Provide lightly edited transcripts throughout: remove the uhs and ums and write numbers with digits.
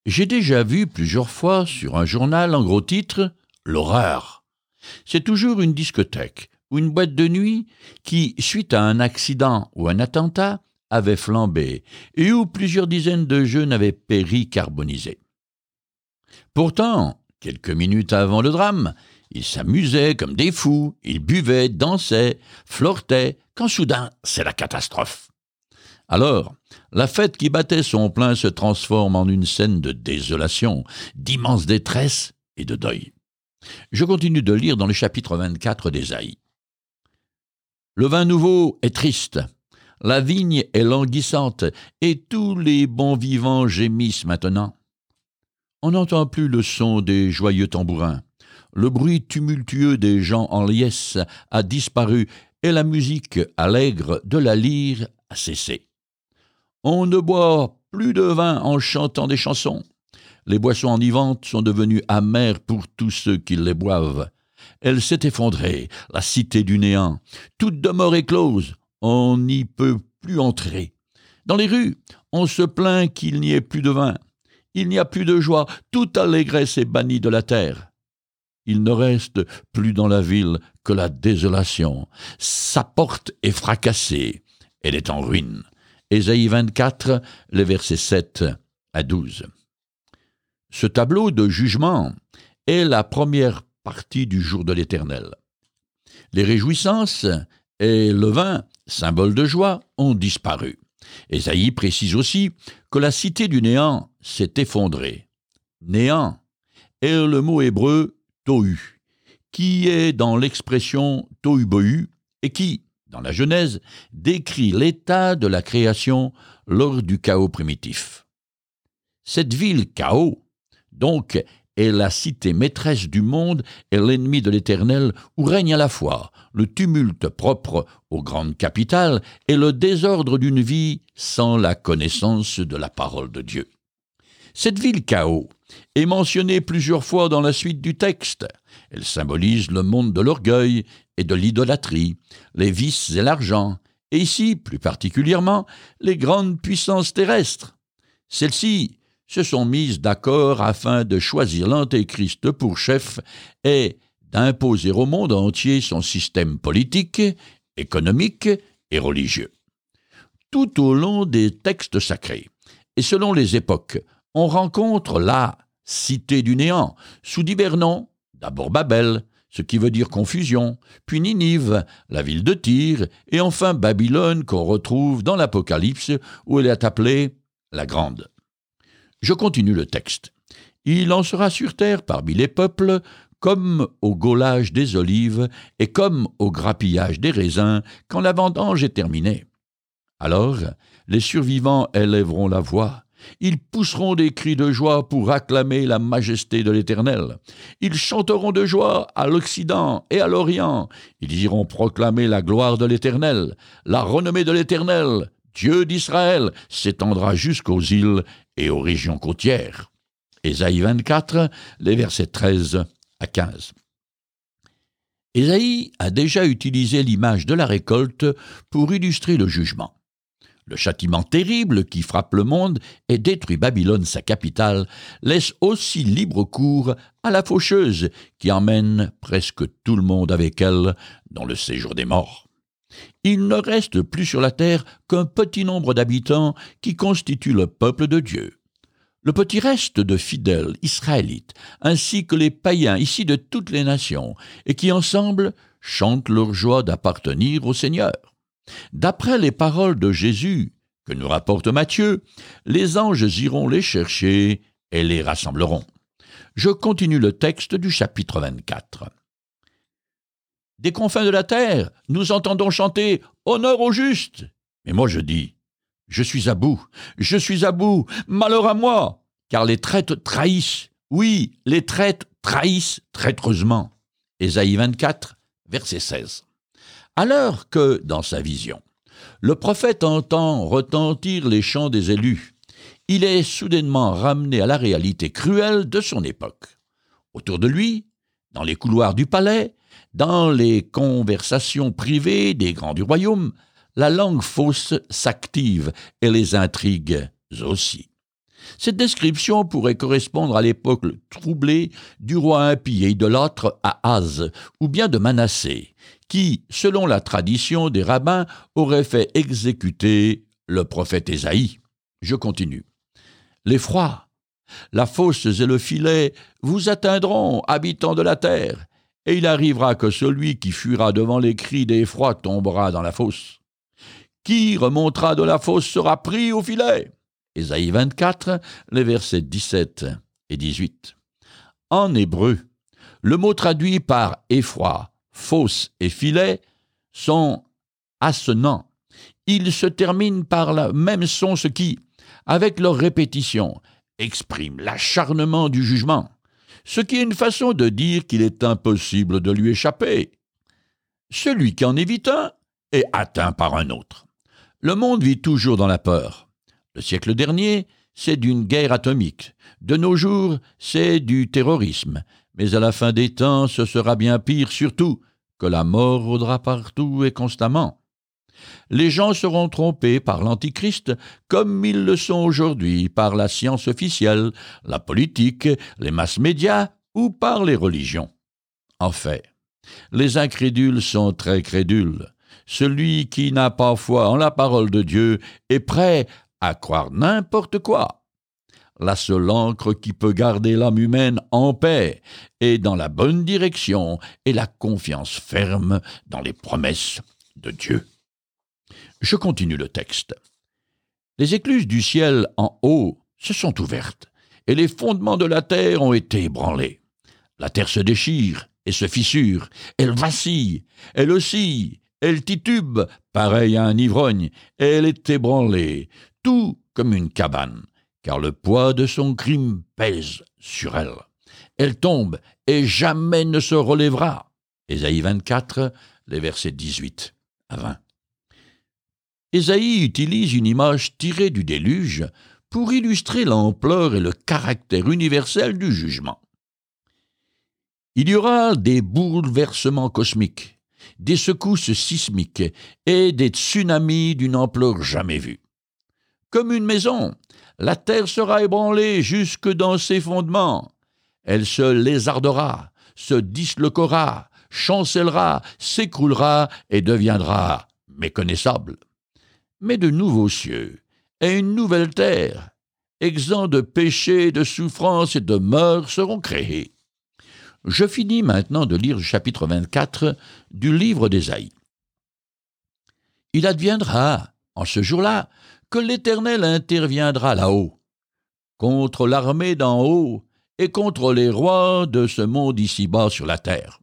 J'ai déjà vu plusieurs fois sur un journal en gros titre « L'horreur ». C'est toujours une discothèque ou une boîte de nuit qui, suite à un accident ou un attentat, avait flambé et où plusieurs dizaines de jeunes avaient péri carbonisés. Pourtant, quelques minutes avant le drame, ils s'amusaient comme des fous, ils buvaient, dansaient, flirtaient, quand soudain, c'est la catastrophe. Alors, la fête qui battait son plein se transforme en une scène de désolation, d'immense détresse et de deuil. Je continue de lire dans le chapitre 24 d'Ésaïe. Le vin nouveau est triste, la vigne est languissante, et tous les bons vivants gémissent maintenant. On n'entend plus le son des joyeux tambourins. Le bruit tumultueux des gens en liesse a disparu et la musique allègre de la lyre a cessé. On ne boit plus de vin en chantant des chansons. Les boissons enivrantes sont devenues amères pour tous ceux qui les boivent. Elle s'est effondrée, la cité du néant. Toute demeure est close, on n'y peut plus entrer. Dans les rues, on se plaint qu'il n'y ait plus de vin. Il n'y a plus de joie, toute allégresse est bannie de la terre. Il ne reste plus dans la ville que la désolation. Sa porte est fracassée, elle est en ruine. Ésaïe 24, les versets 7 à 12. Ce tableau de jugement est la première partie du jour de l'Éternel. Les réjouissances et le vin, symbole de joie, ont disparu. Ésaïe précise aussi que la cité du néant s'est effondrée. Néant est le mot hébreu tohu, qui est dans l'expression tohu-bohu et qui, dans la Genèse, décrit l'état de la création lors du chaos primitif. Cette ville chaos, donc, est la cité maîtresse du monde et l'ennemi de l'Éternel, où règne à la fois le tumulte propre aux grandes capitales et le désordre d'une vie sans la connaissance de la parole de Dieu. Cette ville chaos est mentionnée plusieurs fois dans la suite du texte. Elle symbolise le monde de l'orgueil et de l'idolâtrie, les vices et l'argent, et ici, plus particulièrement, les grandes puissances terrestres. Celles-ci se sont mises d'accord afin de choisir l'Antéchrist pour chef et d'imposer au monde entier son système politique, économique et religieux. Tout au long des textes sacrés, et selon les époques, on rencontre la cité du néant, sous divers noms, d'abord Babel, ce qui veut dire confusion, puis Ninive, la ville de Tyr, et enfin Babylone qu'on retrouve dans l'Apocalypse où elle est appelée la Grande. Je continue le texte. Il en sera sur terre parmi les peuples, comme au gaulage des olives et comme au grappillage des raisins, quand la vendange est terminée. Alors, les survivants élèveront la voix. Ils pousseront des cris de joie pour acclamer la majesté de l'Éternel. Ils chanteront de joie à l'Occident et à l'Orient. Ils iront proclamer la gloire de l'Éternel. La renommée de l'Éternel, Dieu d'Israël, s'étendra jusqu'aux îles et aux régions côtières. Ésaïe 24, les versets 13 à 15. Ésaïe a déjà utilisé l'image de la récolte pour illustrer le jugement. Le châtiment terrible qui frappe le monde et détruit Babylone, sa capitale, laisse aussi libre cours à la faucheuse qui emmène presque tout le monde avec elle dans le séjour des morts. Il ne reste plus sur la terre qu'un petit nombre d'habitants qui constituent le peuple de Dieu. Le petit reste de fidèles israélites, ainsi que les païens ici de toutes les nations, et qui ensemble chantent leur joie d'appartenir au Seigneur. D'après les paroles de Jésus que nous rapporte Matthieu, les anges iront les chercher et les rassembleront. Je continue le texte du chapitre 24. Des confins de la terre, nous entendons chanter « Honneur au juste !» Mais moi je dis « Je suis à bout, malheur à moi !» Car les traîtres trahissent, oui, les traîtres trahissent traîtreusement. Ésaïe 24, verset 16. Alors que, dans sa vision, le prophète entend retentir les chants des élus, il est soudainement ramené à la réalité cruelle de son époque. Autour de lui, dans les couloirs du palais, dans les conversations privées des grands du royaume, la langue fausse s'active et les intrigues aussi. Cette description pourrait correspondre à l'époque troublée du roi impie et idolâtre Ahaz, ou bien de Manassé, qui, selon la tradition des rabbins, aurait fait exécuter le prophète Ésaïe. Je continue. L'effroi, la fosse et le filet vous atteindront, habitants de la terre, et il arrivera que celui qui fuira devant les cris d'effroi tombera dans la fosse. Qui remontera de la fosse sera pris au filet. Ésaïe 24, les versets 17 et 18. En hébreu, le mot traduit par effroi, fosse et filet sont assonants. Ils se terminent par le même son, ce qui, avec leur répétition, exprime l'acharnement du jugement, ce qui est une façon de dire qu'il est impossible de lui échapper. Celui qui en évite un est atteint par un autre. Le monde vit toujours dans la peur. Le siècle dernier, c'est d'une guerre atomique. De nos jours, c'est du terrorisme. Mais à la fin des temps, ce sera bien pire, surtout que la mort rôdera partout et constamment. Les gens seront trompés par l'Antichrist comme ils le sont aujourd'hui par la science officielle, la politique, les masses-médias ou par les religions. En fait, les incrédules sont très crédules. Celui qui n'a pas foi en la parole de Dieu est prêt à croire n'importe quoi. La seule ancre qui peut garder l'âme humaine en paix et dans la bonne direction est la confiance ferme dans les promesses de Dieu. Je continue le texte. Les écluses du ciel en haut se sont ouvertes, et les fondements de la terre ont été ébranlés. La terre se déchire et se fissure, elle vacille, elle oscille, elle titube, pareille à un ivrogne, elle est ébranlée, tout comme une cabane, car le poids de son crime pèse sur elle. Elle tombe et jamais ne se relèvera. Ésaïe 24, les versets 18 à 20. Ésaïe utilise une image tirée du déluge pour illustrer l'ampleur et le caractère universel du jugement. Il y aura des bouleversements cosmiques, des secousses sismiques et des tsunamis d'une ampleur jamais vue. Comme une maison, la terre sera ébranlée jusque dans ses fondements. Elle se lézardera, se disloquera, chancellera, s'écroulera et deviendra méconnaissable. Mais de nouveaux cieux et une nouvelle terre, exempts de péché, de souffrance et de mort, seront créés. Je finis maintenant de lire le chapitre 24 du livre d'Ésaïe. Il adviendra, en ce jour-là, que l'Éternel interviendra là-haut, contre l'armée d'en haut et contre les rois de ce monde ici-bas sur la terre.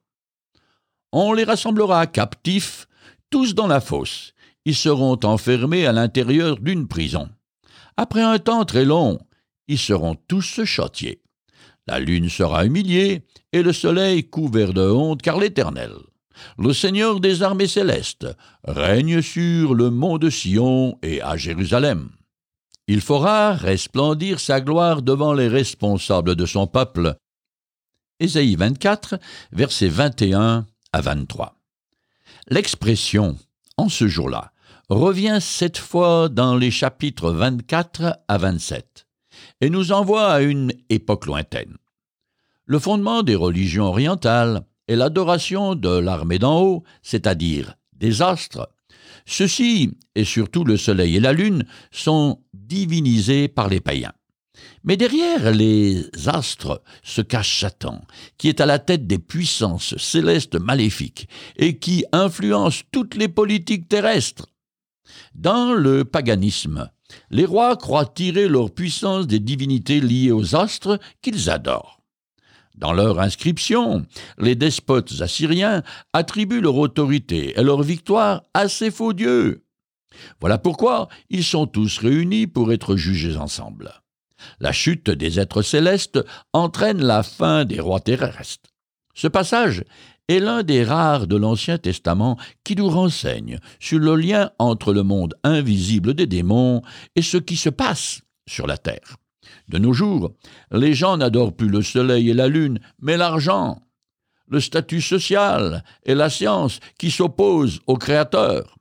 On les rassemblera captifs, tous dans la fosse. Ils seront enfermés à l'intérieur d'une prison. Après un temps très long, ils seront tous châtiés. La lune sera humiliée et le soleil couvert de honte, car l'Éternel, le Seigneur des armées célestes, règne sur le mont de Sion et à Jérusalem. Il fera resplendir sa gloire devant les responsables de son peuple. Ésaïe 24, versets 21 à 23. L'expression « en ce jour-là » revient cette fois dans les chapitres 24 à 27 et nous envoie à une époque lointaine. Le fondement des religions orientales est l'adoration de l'armée d'en haut, c'est-à-dire des astres. Ceux-ci, et surtout le soleil et la lune, sont divinisés par les païens. Mais derrière les astres se cache Satan, qui est à la tête des puissances célestes maléfiques et qui influence toutes les politiques terrestres. Dans le paganisme, les rois croient tirer leur puissance des divinités liées aux astres qu'ils adorent. Dans leur inscription, les despotes assyriens attribuent leur autorité et leur victoire à ces faux dieux. Voilà pourquoi ils sont tous réunis pour être jugés ensemble. La chute des êtres célestes entraîne la fin des rois terrestres. Ce passage est l'un des rares de l'Ancien Testament qui nous renseigne sur le lien entre le monde invisible des démons et ce qui se passe sur la terre. De nos jours, les gens n'adorent plus le soleil et la lune, mais l'argent, le statut social et la science qui s'opposent au Créateur.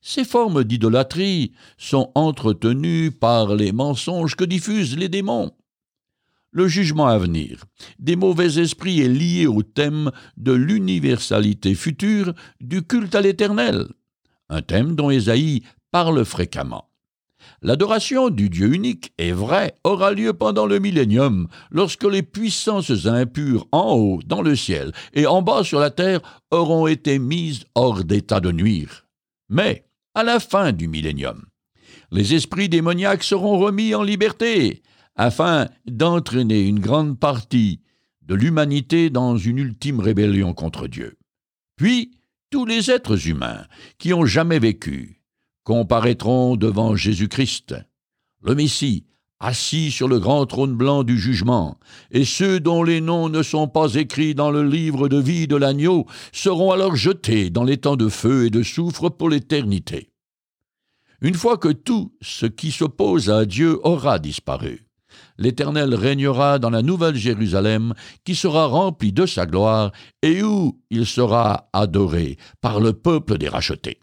Ces formes d'idolâtrie sont entretenues par les mensonges que diffusent les démons. Le jugement à venir des mauvais esprits est lié au thème de l'universalité future du culte à l'Éternel, un thème dont Ésaïe parle fréquemment. L'adoration du Dieu unique est vrai aura lieu pendant le millénium, lorsque les puissances impures en haut dans le ciel et en bas sur la terre auront été mises hors d'état de nuire. Mais, à la fin du millénium, les esprits démoniaques seront remis en liberté, afin d'entraîner une grande partie de l'humanité dans une ultime rébellion contre Dieu. Puis, tous les êtres humains qui ont jamais vécu comparaîtront devant Jésus-Christ, le Messie, assis sur le grand trône blanc du jugement, et ceux dont les noms ne sont pas écrits dans le livre de vie de l'agneau seront alors jetés dans les temps de feu et de soufre pour l'éternité. Une fois que tout ce qui s'oppose à Dieu aura disparu, l'Éternel régnera dans la nouvelle Jérusalem qui sera remplie de sa gloire et où il sera adoré par le peuple des rachetés.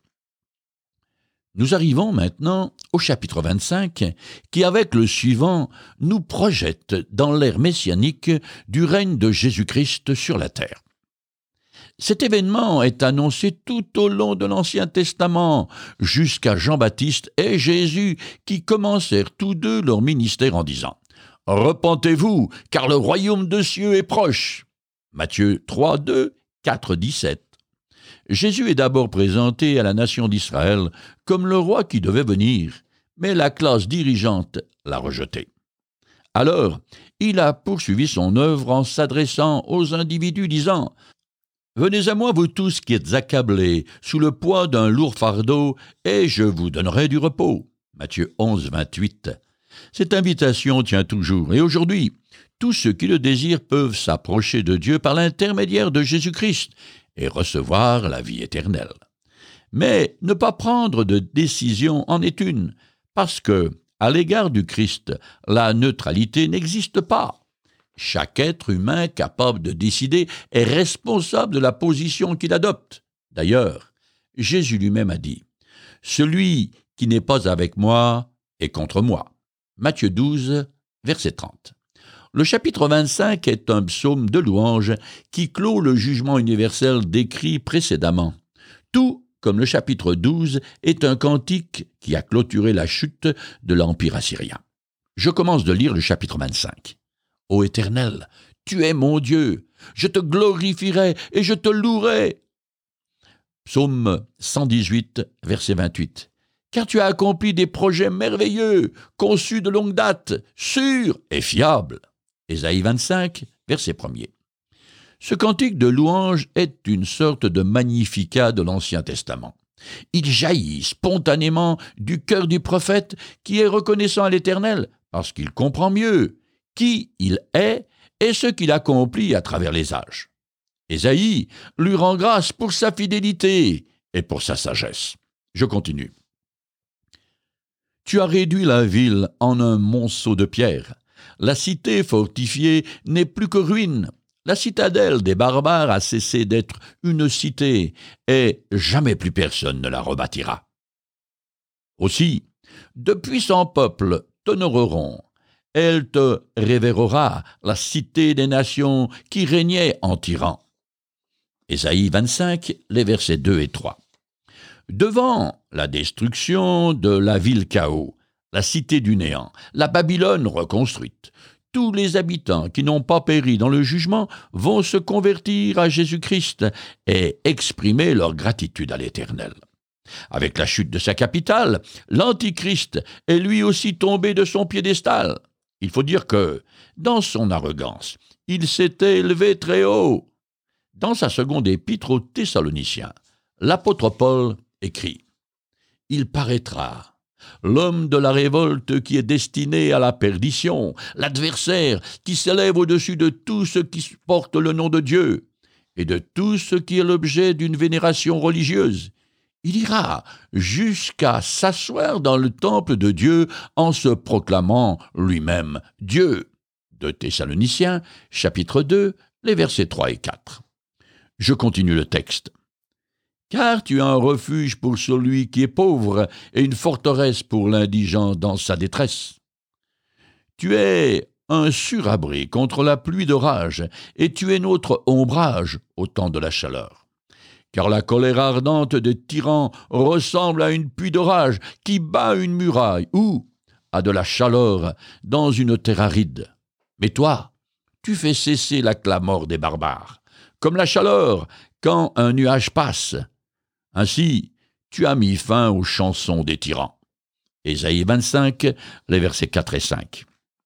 Nous arrivons maintenant au chapitre 25 qui, avec le suivant, nous projette dans l'ère messianique du règne de Jésus-Christ sur la terre. Cet événement est annoncé tout au long de l'Ancien Testament, jusqu'à Jean-Baptiste et Jésus qui commencèrent tous deux leur ministère en disant « Repentez-vous, car le royaume de cieux est proche » Matthieu 3, 2, 4, 17. Jésus est d'abord présenté à la nation d'Israël comme le roi qui devait venir, mais la classe dirigeante l'a rejeté. Alors, il a poursuivi son œuvre en s'adressant aux individus disant « Venez à moi, vous tous qui êtes accablés sous le poids d'un lourd fardeau, et je vous donnerai du repos. » Matthieu 11, 28. Cette invitation tient toujours, et aujourd'hui, tous ceux qui le désirent peuvent s'approcher de Dieu par l'intermédiaire de Jésus-Christ et recevoir la vie éternelle. Mais ne pas prendre de décision en est une, parce que, à l'égard du Christ, la neutralité n'existe pas. Chaque être humain capable de décider est responsable de la position qu'il adopte. D'ailleurs, Jésus lui-même a dit « Celui qui n'est pas avec moi est contre moi. » Matthieu 12, verset 30. Le chapitre 25 est un psaume de louange qui clôt le jugement universel décrit précédemment. Tout comme le chapitre 12 est un cantique qui a clôturé la chute de l'Empire assyrien. Je commence de lire le chapitre 25. « Ô Éternel, tu es mon Dieu, je te glorifierai et je te louerai. » Psaume 118, verset 28. « Car tu as accompli des projets merveilleux, conçus de longue date, sûrs et fiables. » Ésaïe 25, verset 1er. Ce cantique de louange est une sorte de magnificat de l'Ancien Testament. Il jaillit spontanément du cœur du prophète qui est reconnaissant à l'Éternel parce qu'il comprend mieux qui il est et ce qu'il accomplit à travers les âges. Ésaïe lui rend grâce pour sa fidélité et pour sa sagesse. Je continue. « Tu as réduit la ville en un monceau de pierre. La cité fortifiée n'est plus que ruine. La citadelle des barbares a cessé d'être une cité, et jamais plus personne ne la rebâtira. Aussi, de puissants peuples t'honoreront. Elle te révérera, la cité des nations qui régnait en tyran. » Ésaïe 25, les versets 2 et 3. Devant la destruction de la ville chaos, la cité du néant, la Babylone reconstruite, tous les habitants qui n'ont pas péri dans le jugement vont se convertir à Jésus-Christ et exprimer leur gratitude à l'Éternel. Avec la chute de sa capitale, l'Antichrist est lui aussi tombé de son piédestal. Il faut dire que, dans son arrogance, il s'était élevé très haut. Dans sa seconde épître aux Thessaloniciens, l'apôtre Paul écrit « Il paraîtra, l'homme de la révolte qui est destiné à la perdition, l'adversaire qui s'élève au-dessus de tout ce qui porte le nom de Dieu et de tout ce qui est l'objet d'une vénération religieuse. Il ira jusqu'à s'asseoir dans le temple de Dieu en se proclamant lui-même Dieu. » De Thessaloniciens, chapitre 2, les versets 3 et 4. Je continue le texte. « car tu es un refuge pour celui qui est pauvre et une forteresse pour l'indigent dans sa détresse. Tu es un surabri contre la pluie d'orage, et tu es notre ombrage au temps de la chaleur. Car la colère ardente des tyrans ressemble à une pluie d'orage qui bat une muraille ou à de la chaleur dans une terre aride. Mais toi, tu fais cesser la clameur des barbares, comme la chaleur quand un nuage passe. Ainsi, tu as mis fin aux chansons des tyrans. Ésaïe 25, les versets 4 et 5.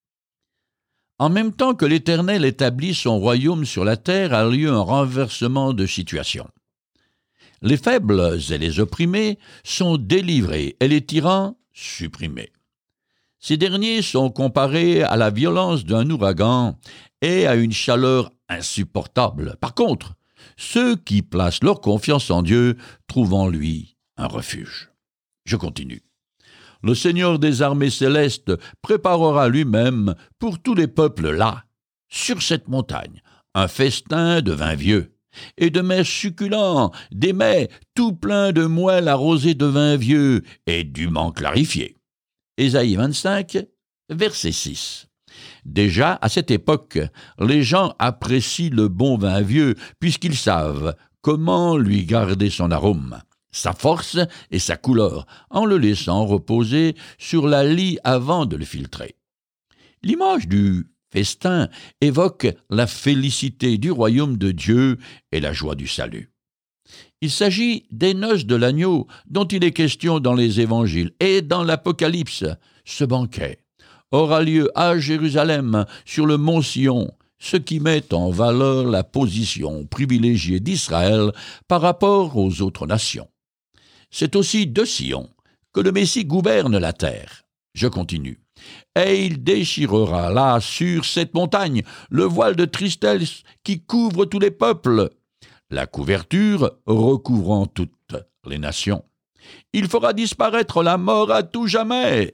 En même temps que l'Éternel établit son royaume sur la terre, a lieu un renversement de situation. Les faibles et les opprimés sont délivrés et les tyrans supprimés. Ces derniers sont comparés à la violence d'un ouragan et à une chaleur insupportable. Par contre, ceux qui placent leur confiance en Dieu trouvent en lui un refuge. Je continue. Le Seigneur des armées célestes préparera lui-même pour tous les peuples là, sur cette montagne, un festin de vin vieux et de mets succulents, des mets tout pleins de moelle arrosée de vin vieux et dûment clarifié. Ésaïe 25, verset 6. Déjà, à cette époque, les gens apprécient le bon vin vieux puisqu'ils savent comment lui garder son arôme, sa force et sa couleur, en le laissant reposer sur la lie avant de le filtrer. L'image du festin évoque la félicité du royaume de Dieu et la joie du salut. Il s'agit des noces de l'agneau dont il est question dans les évangiles et dans l'Apocalypse. Ce banquet aura lieu à Jérusalem, sur le mont Sion, ce qui met en valeur la position privilégiée d'Israël par rapport aux autres nations. C'est aussi de Sion que le Messie gouverne la terre. Je continue. Et il déchirera là, sur cette montagne, le voile de tristesse qui couvre tous les peuples, la couverture recouvrant toutes les nations. Il fera disparaître la mort à tout jamais.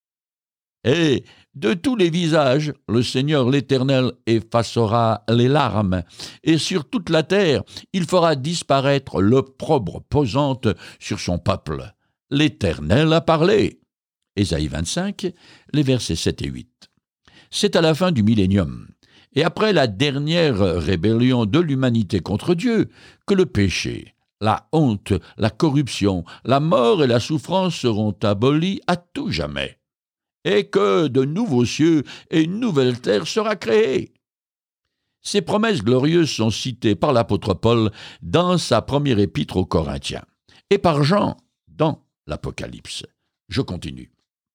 Et de tous les visages, le Seigneur l'Éternel effacera les larmes, et sur toute la terre, il fera disparaître l'opprobre pesante sur son peuple. L'Éternel a parlé. Ésaïe 25, les versets 7 et 8. C'est à la fin du millénium, et après la dernière rébellion de l'humanité contre Dieu, que le péché, la honte, la corruption, la mort et la souffrance seront abolis à tout jamais, et que de nouveaux cieux et une nouvelle terre sera créée. Ces promesses glorieuses sont citées par l'apôtre Paul dans sa première épître aux Corinthiens, et par Jean dans l'Apocalypse. Je continue.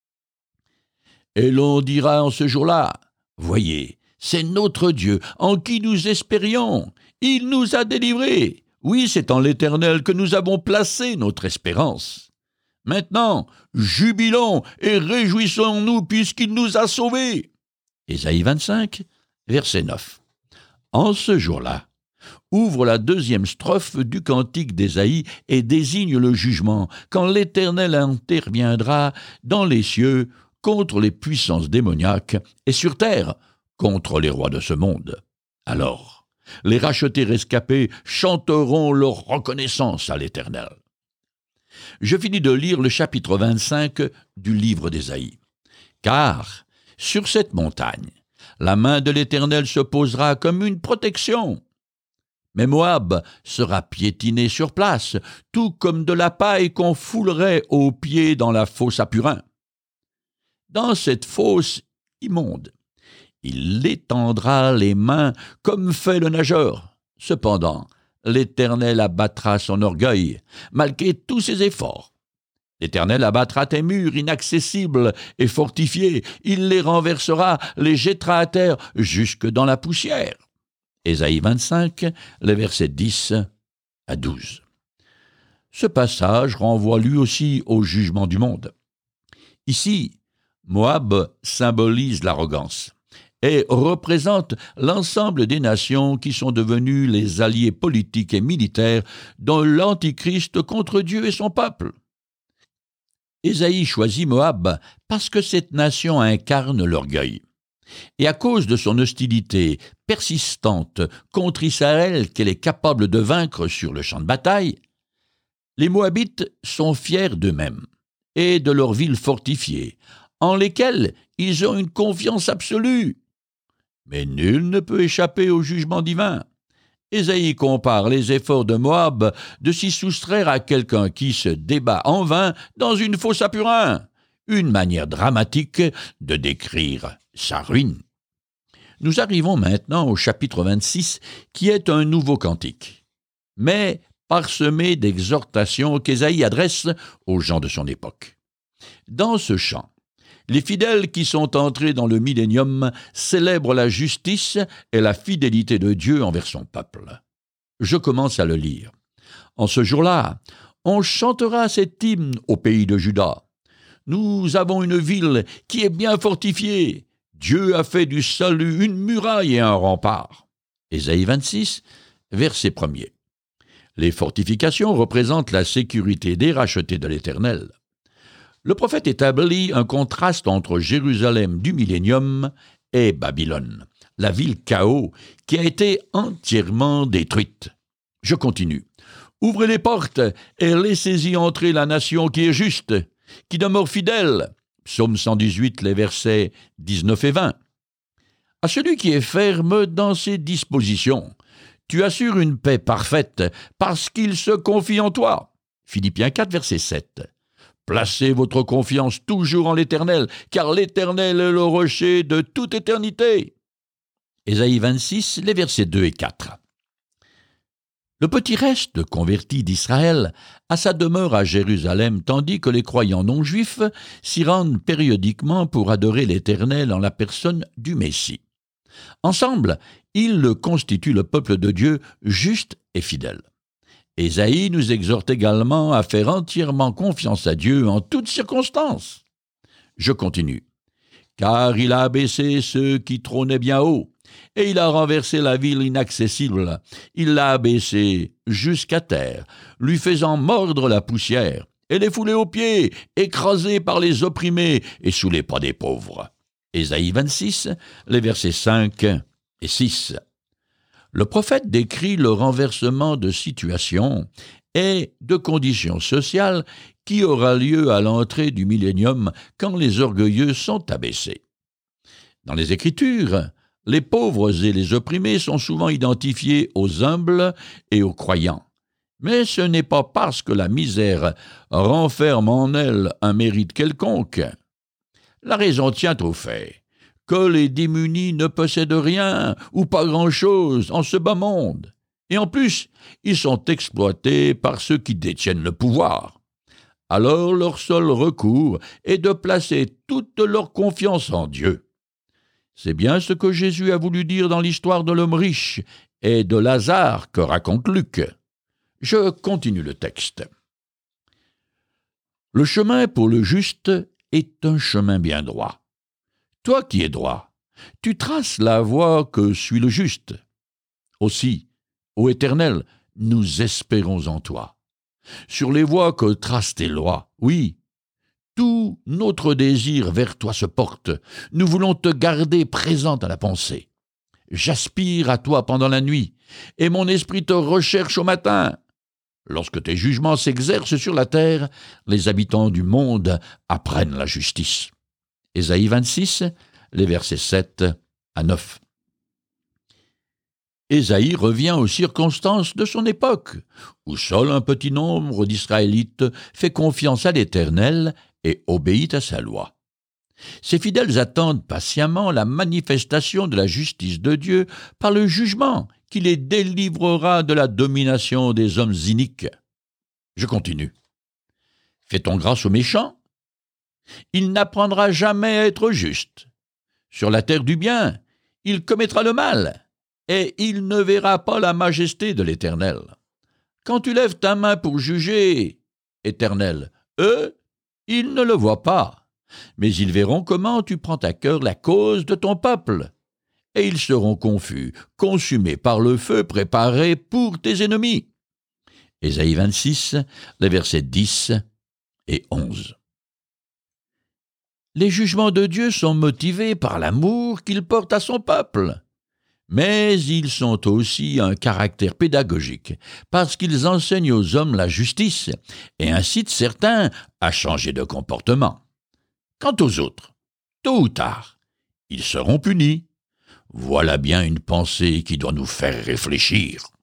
Et l'on dira en ce jour-là, « Voyez, c'est notre Dieu en qui nous espérions. Il nous a délivrés. Oui, c'est en l'Éternel que nous avons placé notre espérance. Maintenant, jubilons et réjouissons-nous puisqu'il nous a sauvés. » Ésaïe 25, verset 9. En ce jour-là, ouvre la deuxième strophe du cantique d'Ésaïe et désigne le jugement, quand l'Éternel interviendra dans les cieux contre les puissances démoniaques et sur terre contre les rois de ce monde. Alors, les rachetés rescapés chanteront leur reconnaissance à l'Éternel. Je finis de lire le chapitre 25 du livre d'Ésaïe. Car, sur cette montagne, la main de l'Éternel se posera comme une protection. Mais Moab sera piétiné sur place, tout comme de la paille qu'on foulerait aux pieds dans la fosse à purin. Dans cette fosse immonde, il étendra les mains comme fait le nageur. Cependant, l'Éternel abattra son orgueil, malgré tous ses efforts. L'Éternel abattra tes murs inaccessibles et fortifiés. Il les renversera, les jettera à terre jusque dans la poussière. Ésaïe 25, les versets 10 à 12. Ce passage renvoie lui aussi au jugement du monde. Ici, Moab symbolise l'arrogance et représente l'ensemble des nations qui sont devenues les alliés politiques et militaires de l'Antichrist contre Dieu et son peuple. Ésaïe choisit Moab parce que cette nation incarne l'orgueil. Et à cause de son hostilité persistante contre Israël qu'elle est capable de vaincre sur le champ de bataille, Les Moabites sont fiers d'eux-mêmes et de leurs villes fortifiées, en lesquelles ils ont une confiance absolue. Mais nul ne peut échapper au jugement divin. Ésaïe compare les efforts de Moab de s'y soustraire à quelqu'un qui se débat en vain dans une fosse à purin, une manière dramatique de décrire sa ruine. Nous arrivons maintenant au chapitre 26, qui est un nouveau cantique, mais parsemé d'exhortations qu'Ésaïe adresse aux gens de son époque. Dans ce chant, les fidèles qui sont entrés dans le millénium célèbrent la justice et la fidélité de Dieu envers son peuple. Je commence à le lire. En ce jour-là, on chantera cet hymne au pays de Juda. Nous avons une ville qui est bien fortifiée. Dieu a fait du salut une muraille et un rempart. Ésaïe 26, verset 1er. Les fortifications représentent la sécurité des rachetés de l'Éternel. Le prophète établit un contraste entre Jérusalem du millénium et Babylone, la ville chaos qui a été entièrement détruite. Je continue. Ouvrez les portes et laissez-y entrer la nation qui est juste, qui demeure fidèle. Psaume 118, les versets 19 et 20. À celui qui est ferme dans ses dispositions, tu assures une paix parfaite parce qu'il se confie en toi. Philippiens 4, verset 7. Placez votre confiance toujours en l'Éternel, car l'Éternel est le rocher de toute éternité. Ésaïe 26, les versets 2 et 4. Le petit reste converti d'Israël a sa demeure à Jérusalem, tandis que les croyants non-juifs s'y rendent périodiquement pour adorer l'Éternel en la personne du Messie. Ensemble, ils constituent le peuple de Dieu juste et fidèle. Ésaïe nous exhorte également à faire entièrement confiance à Dieu en toutes circonstances. Je continue. Car il a abaissé ceux qui trônaient bien haut, et il a renversé la ville inaccessible. Il l'a abaissé jusqu'à terre, lui faisant mordre la poussière, et les fouler aux pieds, écrasés par les opprimés et sous les pas des pauvres. Ésaïe 26, les versets 5 et 6. Le prophète décrit le renversement de situations et de conditions sociales qui aura lieu à l'entrée du millénium quand les orgueilleux sont abaissés. Dans les Écritures, les pauvres et les opprimés sont souvent identifiés aux humbles et aux croyants. Mais ce n'est pas parce que la misère renferme en elle un mérite quelconque. La raison tient au fait que les démunis ne possèdent rien ou pas grand-chose en ce bas monde. Et en plus, ils sont exploités par ceux qui détiennent le pouvoir. Alors leur seul recours est de placer toute leur confiance en Dieu. C'est bien ce que Jésus a voulu dire dans l'histoire de l'homme riche et de Lazare que raconte Luc. Je continue le texte. Le chemin pour le juste est un chemin bien droit. Toi qui es droit, tu traces la voie que suit le juste. Aussi, ô Éternel, nous espérons en toi. Sur les voies que tracent tes lois, oui, tout notre désir vers toi se porte. Nous voulons te garder présente à la pensée. J'aspire à toi pendant la nuit, et mon esprit te recherche au matin. Lorsque tes jugements s'exercent sur la terre, les habitants du monde apprennent la justice. Ésaïe 26, les versets 7 à 9. Ésaïe revient aux circonstances de son époque, où seul un petit nombre d'Israélites fait confiance à l'Éternel et obéit à sa loi. Ces fidèles attendent patiemment la manifestation de la justice de Dieu par le jugement qui les délivrera de la domination des hommes iniques. Je continue. Fait-on grâce aux méchants? Il n'apprendra jamais à être juste. Sur la terre du bien, il commettra le mal, et il ne verra pas la majesté de l'Éternel. Quand tu lèves ta main pour juger, Éternel, eux, ils ne le voient pas, mais ils verront comment tu prends à cœur la cause de ton peuple, et ils seront confus, consumés par le feu préparé pour tes ennemis. Ésaïe 26, les versets 10 et 11. Les jugements de Dieu sont motivés par l'amour qu'il porte à son peuple. Mais ils sont aussi un caractère pédagogique, parce qu'ils enseignent aux hommes la justice et incitent certains à changer de comportement. Quant aux autres, tôt ou tard, ils seront punis. Voilà bien une pensée qui doit nous faire réfléchir.